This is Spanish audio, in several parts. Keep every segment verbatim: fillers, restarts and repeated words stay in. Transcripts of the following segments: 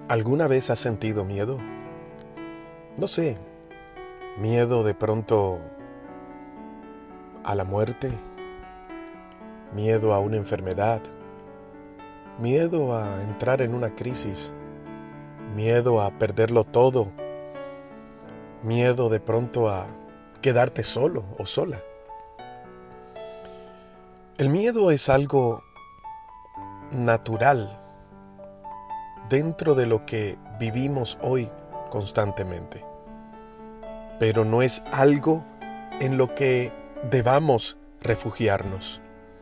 ¿Alguna vez has sentido miedo? No sé, miedo de pronto a la muerte, miedo a una enfermedad, miedo a entrar en una crisis, miedo a perderlo todo, miedo de pronto a quedarte solo o sola. El miedo es algo natural dentro de lo que vivimos hoy constantemente, pero no es algo en lo que debamos refugiarnos.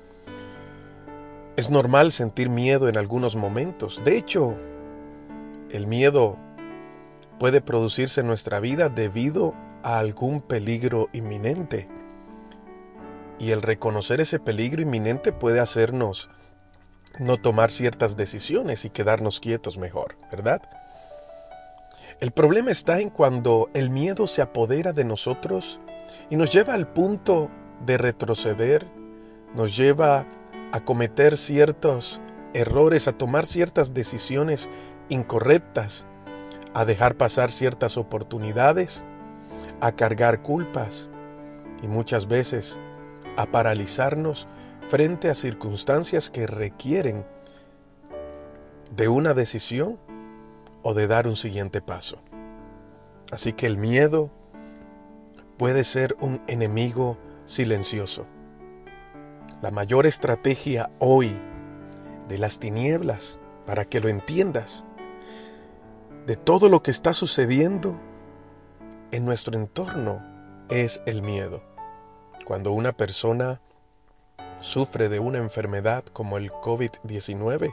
Es normal sentir miedo en algunos momentos. De hecho, el miedo puede producirse en nuestra vida debido a algún peligro inminente. Y el reconocer ese peligro inminente puede hacernos no tomar ciertas decisiones y quedarnos quietos mejor, ¿verdad? El problema está en cuando el miedo se apodera de nosotros y nos lleva al punto de retroceder, nos lleva a cometer ciertos errores, a tomar ciertas decisiones incorrectas, a dejar pasar ciertas oportunidades, a cargar culpas y muchas veces a paralizarnos frente a circunstancias que requieren de una decisión o de dar un siguiente paso. Así que el miedo puede ser un enemigo silencioso. La mayor estrategia hoy de las tinieblas, para que lo entiendas, de todo lo que está sucediendo en nuestro entorno, es el miedo. Cuando una persona sufre de una enfermedad como el COVID diecinueve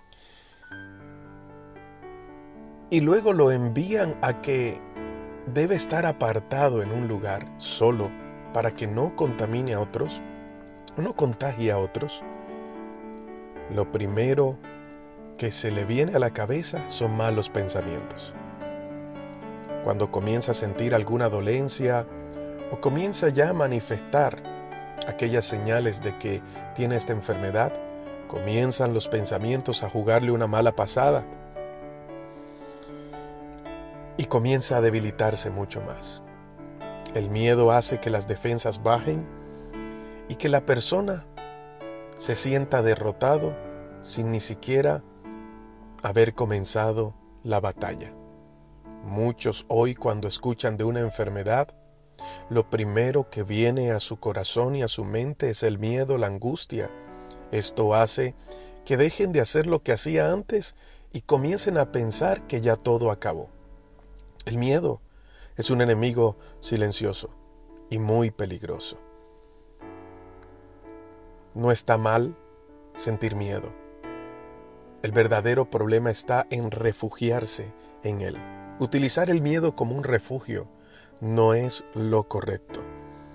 y luego lo envían a que debe estar apartado en un lugar solo para que no contamine a otros, no contagie a otros, lo primero que se le viene a la cabeza son malos pensamientos. Cuando comienza a sentir alguna dolencia o comienza ya a manifestar aquellas señales de que tiene esta enfermedad, comienzan los pensamientos a jugarle una mala pasada y comienza a debilitarse mucho más. El miedo hace que las defensas bajen y que la persona se sienta derrotado sin ni siquiera haber comenzado la batalla. Muchos hoy, cuando escuchan de una enfermedad, lo primero que viene a su corazón y a su mente es el miedo, la angustia. Esto hace que dejen de hacer lo que hacía antes y comiencen a pensar que ya todo acabó. El miedo es un enemigo silencioso y muy peligroso. No está mal sentir miedo. El verdadero problema está en refugiarse en él. Utilizar el miedo como un refugio no es lo correcto.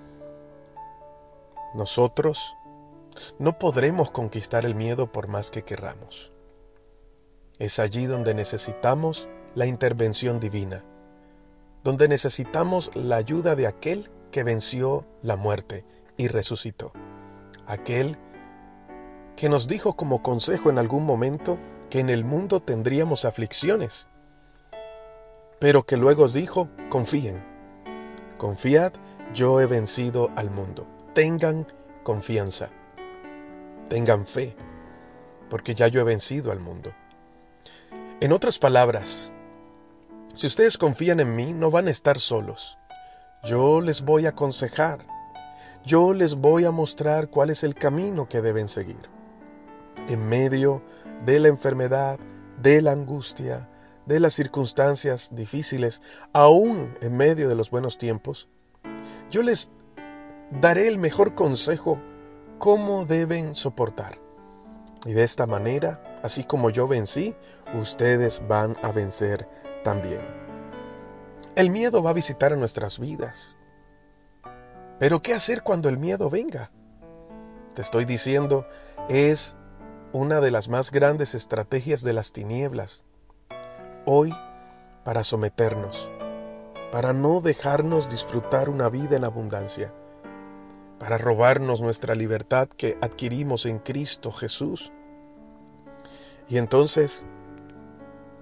Nosotros no podremos conquistar el miedo por más que querramos. Es allí donde necesitamos la intervención divina, donde necesitamos la ayuda de aquel que venció la muerte y resucitó. Aquel que nos dijo como consejo en algún momento que en el mundo tendríamos aflicciones, pero que luego os dijo: confíen, confiad, yo he vencido al mundo. Tengan confianza, tengan fe, porque ya yo he vencido al mundo. En otras palabras, si ustedes confían en mí, no van a estar solos. Yo les voy a aconsejar, yo les voy a mostrar cuál es el camino que deben seguir. En medio de la enfermedad, de la angustia, de las circunstancias difíciles, aún en medio de los buenos tiempos, yo les daré el mejor consejo cómo deben soportar. Y de esta manera, así como yo vencí, ustedes van a vencer también. El miedo va a visitar a nuestras vidas. Pero ¿qué hacer cuando el miedo venga? Te estoy diciendo, es una de las más grandes estrategias de las tinieblas hoy para someternos, para no dejarnos disfrutar una vida en abundancia, para robarnos nuestra libertad que adquirimos en Cristo Jesús. Y entonces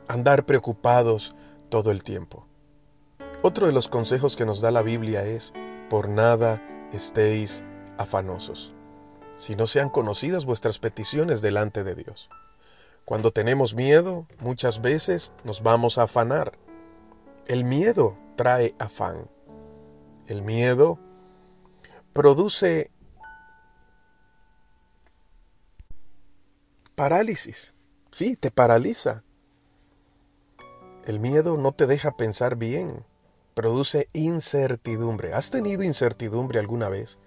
andar preocupados todo el tiempo. Otro de los consejos que nos da la Biblia es: por nada estéis afanosos, si no sean conocidas vuestras peticiones delante de Dios. Cuando tenemos miedo, muchas veces nos vamos a afanar. El miedo trae afán. El miedo produce parálisis. Sí, te paraliza. El miedo no te deja pensar bien. Produce incertidumbre. ¿Has tenido incertidumbre alguna vez?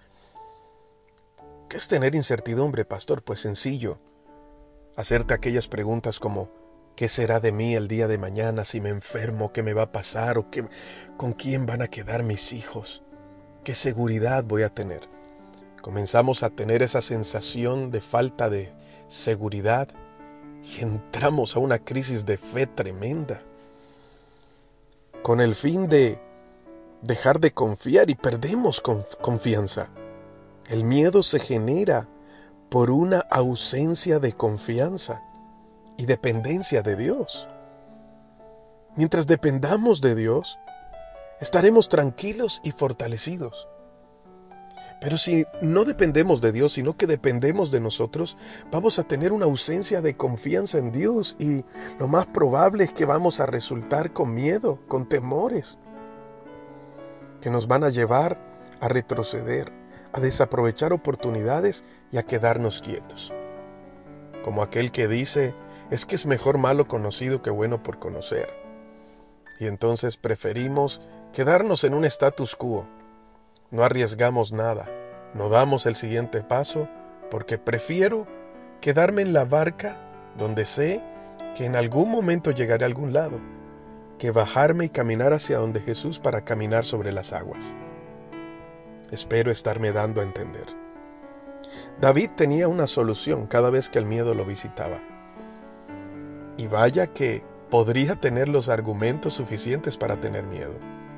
¿Qué es tener incertidumbre, pastor? Pues sencillo. Hacerte aquellas preguntas como: ¿qué será de mí el día de mañana si me enfermo? ¿Qué me va a pasar? ¿O qué, con quién van a quedar mis hijos? ¿Qué seguridad voy a tener? Comenzamos a tener esa sensación de falta de seguridad y entramos a una crisis de fe tremenda, con el fin de dejar de confiar, y perdemos confianza. El miedo se genera por una ausencia de confianza y dependencia de Dios. Mientras dependamos de Dios, estaremos tranquilos y fortalecidos. Pero si no dependemos de Dios, sino que dependemos de nosotros, vamos a tener una ausencia de confianza en Dios, y lo más probable es que vamos a resultar con miedo, con temores, que nos van a llevar a retroceder, a desaprovechar oportunidades y a quedarnos quietos. Como aquel que dice: es que es mejor malo conocido que bueno por conocer. Y entonces preferimos quedarnos en un status quo. No arriesgamos nada, no damos el siguiente paso, porque prefiero quedarme en la barca donde sé que en algún momento llegaré a algún lado, que bajarme y caminar hacia donde Jesús para caminar sobre las aguas. Espero estarme dando a entender. David tenía una solución cada vez que el miedo lo visitaba. Y vaya que podría tener los argumentos suficientes para tener miedo.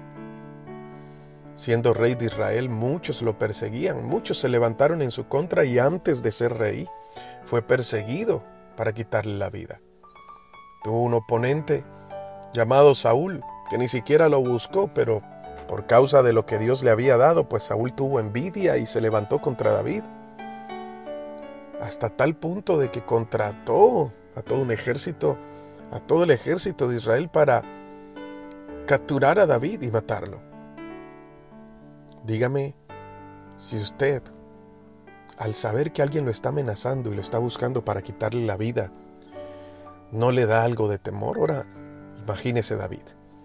Siendo rey de Israel, muchos lo perseguían, muchos se levantaron en su contra, y antes de ser rey, fue perseguido para quitarle la vida. Tuvo un oponente llamado Saúl, que ni siquiera lo buscó, pero por causa de lo que Dios le había dado, pues Saúl tuvo envidia y se levantó contra David. Hasta tal punto de que contrató a todo un ejército, a todo el ejército de Israel para capturar a David y matarlo. Dígame si usted, al saber que alguien lo está amenazando y lo está buscando para quitarle la vida, no le da algo de temor. Ahora, imagínese David.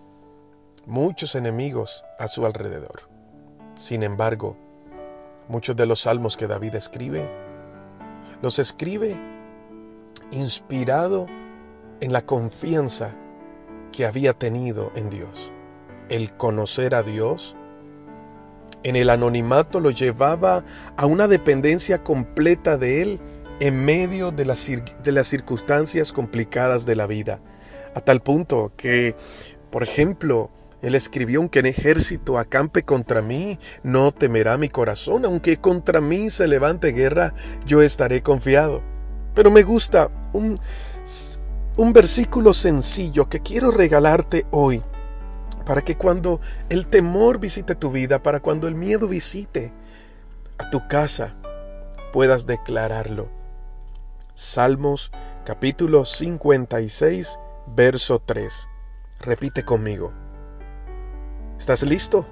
Muchos enemigos a su alrededor. Sin embargo, muchos de los salmos que David escribe, los escribe inspirado en la confianza que había tenido en Dios. El conocer a Dios en el anonimato lo llevaba a una dependencia completa de Él en medio de las, de las circunstancias complicadas de la vida. A tal punto que, por ejemplo, Él escribió: aunque en ejército acampe contra mí, no temerá mi corazón. Aunque contra mí se levante guerra, yo estaré confiado. Pero me gusta un, un versículo sencillo que quiero regalarte hoy, para que cuando el temor visite tu vida, para cuando el miedo visite a tu casa, puedas declararlo. Salmos capítulo cincuenta y seis, verso tres. Repite conmigo. ¿Estás listo?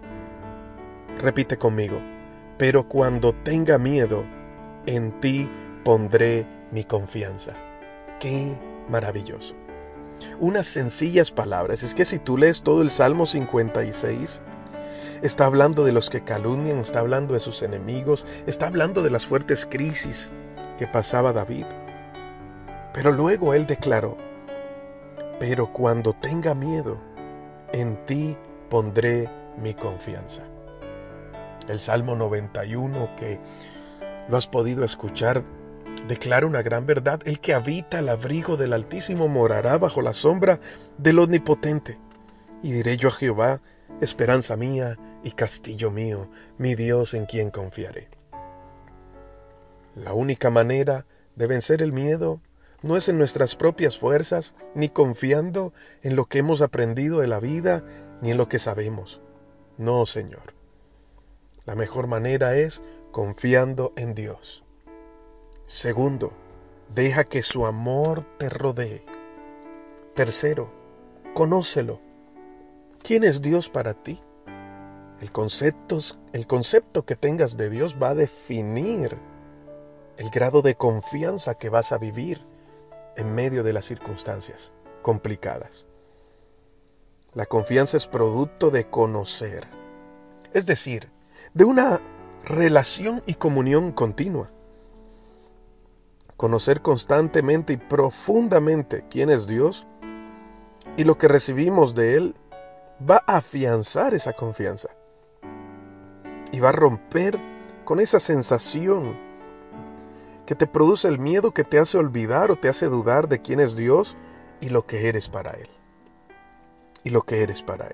Repite conmigo. Pero cuando tenga miedo, en ti pondré mi confianza. ¡Qué maravilloso! Unas sencillas palabras. Es que si tú lees todo el Salmo cincuenta y seis, está hablando de los que calumnian, está hablando de sus enemigos, está hablando de las fuertes crisis que pasaba David. Pero luego él declaró: pero cuando tenga miedo, en ti pondré mi confianza. El Salmo noventa y uno, que lo has podido escuchar, declara una gran verdad: el que habita al abrigo del Altísimo morará bajo la sombra del Omnipotente. Y diré yo a Jehová: esperanza mía y castillo mío, mi Dios en quien confiaré. La única manera de vencer el miedo no es en nuestras propias fuerzas, ni confiando en lo que hemos aprendido de la vida, ni en lo que sabemos. No, Señor. La mejor manera es confiando en Dios. Segundo, deja que su amor te rodee. Tercero, conócelo. ¿Quién es Dios para ti? El concepto, el concepto que tengas de Dios va a definir el grado de confianza que vas a vivir en medio de las circunstancias complicadas. La confianza es producto de conocer, es decir, de una relación y comunión continua. Conocer constantemente y profundamente quién es Dios y lo que recibimos de Él va a afianzar esa confianza y va a romper con esa sensación que te produce el miedo, que te hace olvidar o te hace dudar de quién es Dios y lo que eres para Él. Y lo que eres para Él.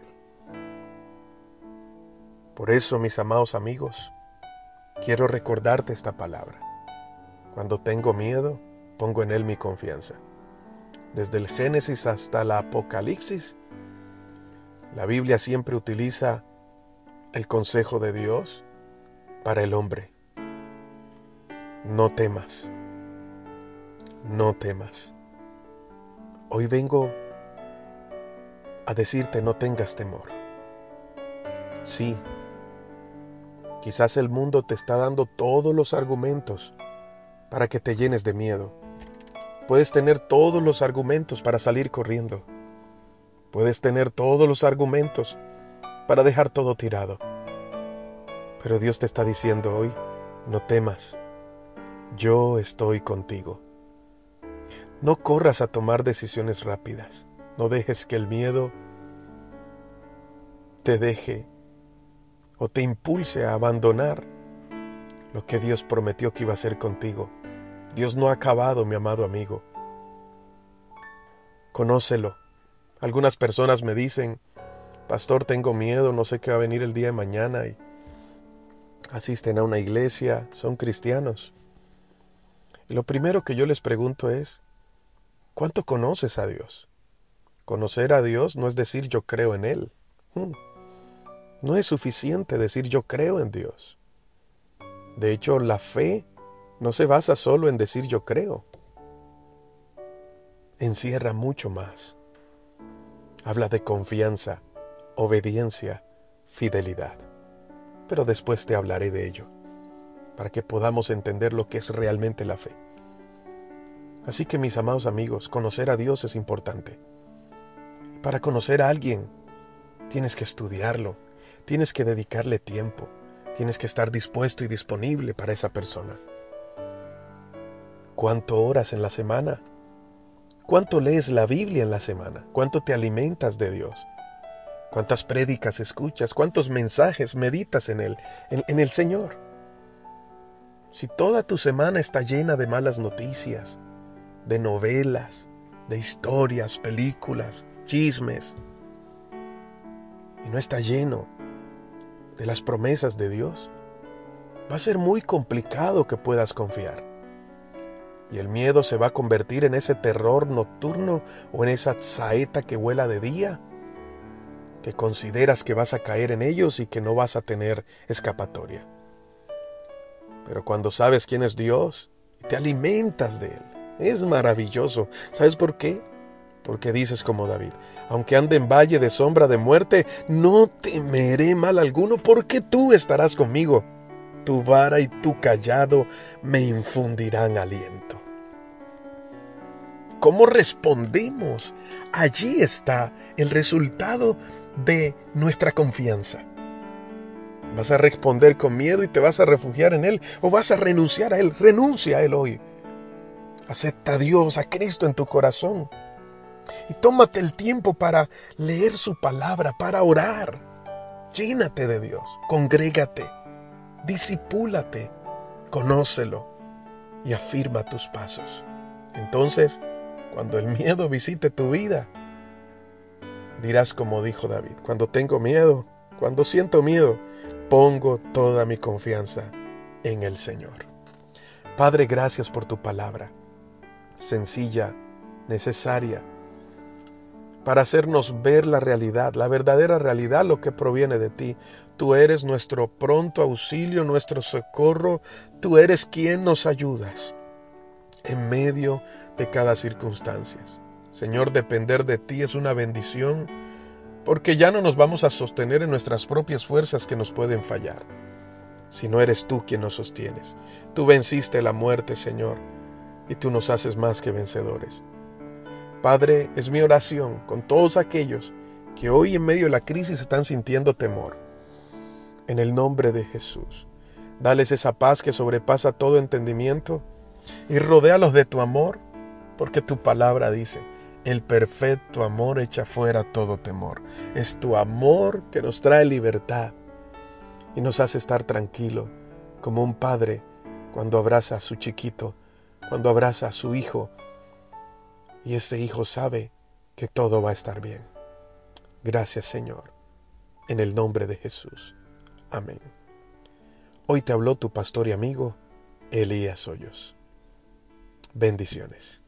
Por eso, mis amados amigos, quiero recordarte esta palabra. Cuando tengo miedo, pongo en Él mi confianza. Desde el Génesis hasta la Apocalipsis, la Biblia siempre utiliza el consejo de Dios para el hombre. No temas, no temas. Hoy vengo a decirte no tengas temor. Sí, quizás el mundo te está dando todos los argumentos para que te llenes de miedo. Puedes tener todos los argumentos para salir corriendo. Puedes tener todos los argumentos para dejar todo tirado. Pero Dios te está diciendo hoy, no temas. Yo estoy contigo. No corras a tomar decisiones rápidas. No dejes que el miedo te deje o te impulse a abandonar lo que Dios prometió que iba a hacer contigo. Dios no ha acabado, mi amado amigo. Conócelo. Algunas personas me dicen, pastor, tengo miedo, no sé qué va a venir el día de mañana, y asisten a una iglesia, son cristianos. Y lo primero que yo les pregunto es, ¿cuánto conoces a Dios? Conocer a Dios no es decir yo creo en Él. Hmm. No es suficiente decir yo creo en Dios. De hecho, la fe no se basa solo en decir yo creo. Encierra mucho más. Habla de confianza, obediencia, fidelidad. Pero después te hablaré de ello, para que podamos entender lo que es realmente la fe. Así que, mis amados amigos, conocer a Dios es importante. Y para conocer a alguien, tienes que estudiarlo, tienes que dedicarle tiempo, tienes que estar dispuesto y disponible para esa persona. ¿Cuánto oras en la semana? ¿Cuánto lees la Biblia en la semana? ¿Cuánto te alimentas de Dios? ¿Cuántas prédicas escuchas? ¿Cuántos mensajes meditas en Él, en, en el Señor? Si toda tu semana está llena de malas noticias, de novelas, de historias, películas, chismes, y no está lleno de las promesas de Dios, va a ser muy complicado que puedas confiar. Y el miedo se va a convertir en ese terror nocturno o en esa saeta que vuela de día, que consideras que vas a caer en ellos y que no vas a tener escapatoria. Pero cuando sabes quién es Dios y te alimentas de Él, es maravilloso. ¿Sabes por qué? Porque dices como David, aunque ande en valle de sombra de muerte, no temeré mal alguno, porque tú estarás conmigo. Tu vara y tu cayado me infundirán aliento. ¿Cómo respondemos? Allí está el resultado de nuestra confianza. ¿Vas a responder con miedo y te vas a refugiar en Él? ¿O vas a renunciar a Él? Renuncia a Él hoy. Acepta a Dios, a Cristo en tu corazón. Y tómate el tiempo para leer su palabra, para orar. Llénate de Dios, congrégate, discipúlate, conócelo y afirma tus pasos. Entonces, cuando el miedo visite tu vida, dirás como dijo David, cuando tengo miedo, cuando siento miedo, pongo toda mi confianza en el Señor. Padre, gracias por tu palabra. sencilla, necesaria, para hacernos ver la realidad, la verdadera realidad, lo que proviene de ti. Tú eres nuestro pronto auxilio, nuestro socorro. Tú eres quien nos ayudas en medio de cada circunstancia. Señor, depender de ti es una bendición, porque ya no nos vamos a sostener en nuestras propias fuerzas que nos pueden fallar, sino eres tú quien nos sostienes. Tú venciste la muerte, Señor, y tú nos haces más que vencedores. Padre, es mi oración con todos aquellos que hoy en medio de la crisis están sintiendo temor. En el nombre de Jesús, dales esa paz que sobrepasa todo entendimiento y rodéalos de tu amor, porque tu palabra dice, el perfecto amor echa fuera todo temor. Es tu amor que nos trae libertad y nos hace estar tranquilo, como un padre cuando abraza a su chiquito, cuando abraza a su hijo, y ese hijo sabe que todo va a estar bien. Gracias, Señor, en el nombre de Jesús. Amén. Hoy te habló tu pastor y amigo, Elías Hoyos. Bendiciones.